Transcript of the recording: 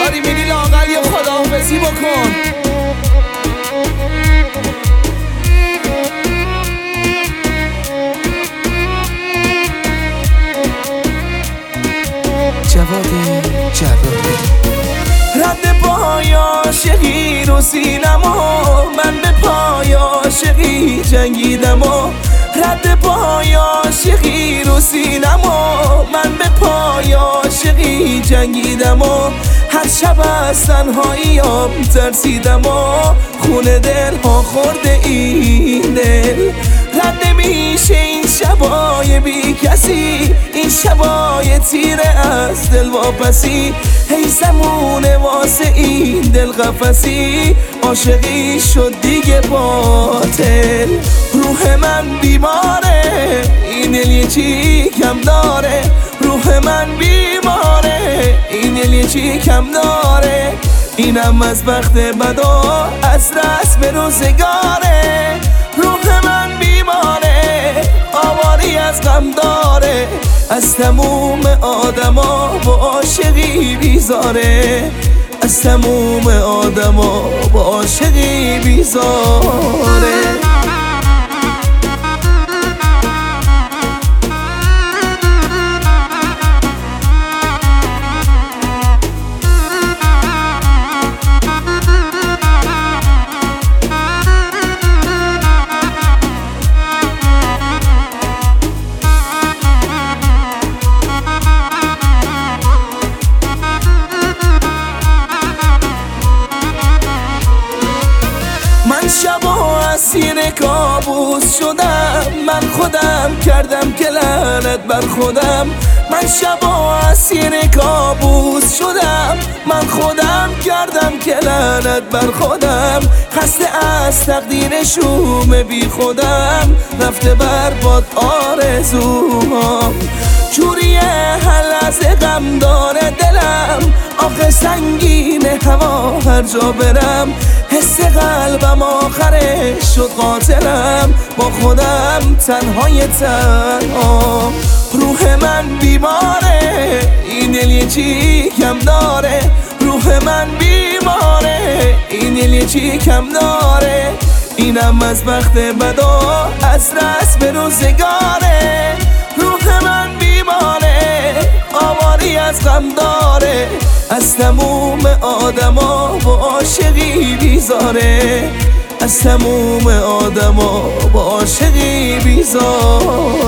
داری میری لااقل یه خداحافظی بکن. جواد رد پای عاشقی رو سینم و من به پای عاشقی جنگیدم و رد پای عاشقی رو سینم و من به پای عاشقی جنگیدم و هر شب از تنهاییام ترسیدم و خون دل ها خورده این دل رد نمیشه این شبای بی کسی، این شبای تیره از دل واپسی. هی زمونه واسه این دل قفسی، عاشقی شد دیگه باطل. روح من بیماره، این دل یه چی کم داره. روح من بیماره، این دل یه چی کم داره. اینم از بخت بدا، از رسم روزگاره. روح من بیماره، آواری از غم داره. از تموم آدما با عاشقی بیزاره. از تموم آدما با عاشقی بیزاره. شبا اسیر کابوس شدم، من خودم کردم که لعنت بر خودم. من شبا اسیر کابوس شدم، من خودم کردم که لعنت بر خودم. خسته از تقدیر شوم بی خودم، رفته بر باد آرزوهام. جوریه هر لحظه غم داره دلم، آخه سنگینه هوا هر جا برم. حس قلبم آخرش شد قاتلم، با خودم تنهای تنها. روح من بیماره، این دل یه چی کم داره. روح من بیماره، این دل یه چی کم داره. اینم از بخت بدا، از رسم روزگاره. روح من بیماره، آواری از غم داره. از تموم آدما با عاشقی بیزاره. از تموم آدما با عاشقی بیزاره.